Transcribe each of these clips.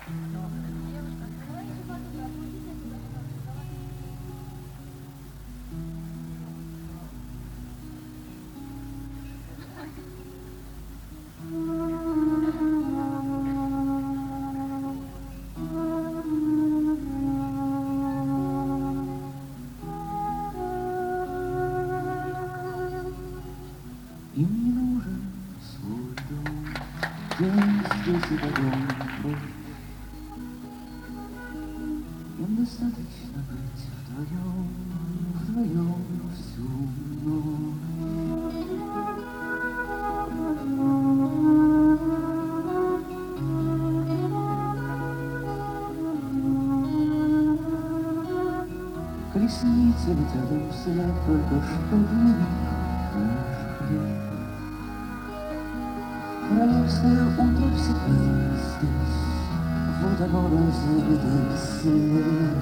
Им не нужен свой дом, здесь и потом. Им достаточно быть вдвоем всю ночь. Колесницы летят им вслед, только что для них наш хлеб. Королевское утро всегда здесь, вот оно разлитый свет.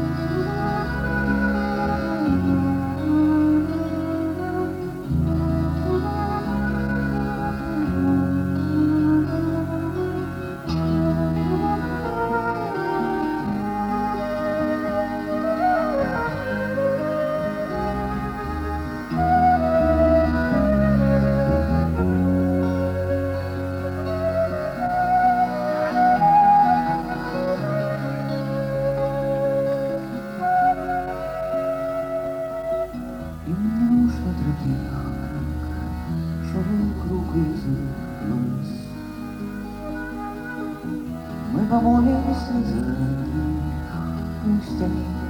Им не нужно других круг, шел круг из глаз. Мы помолимся за них, пусть они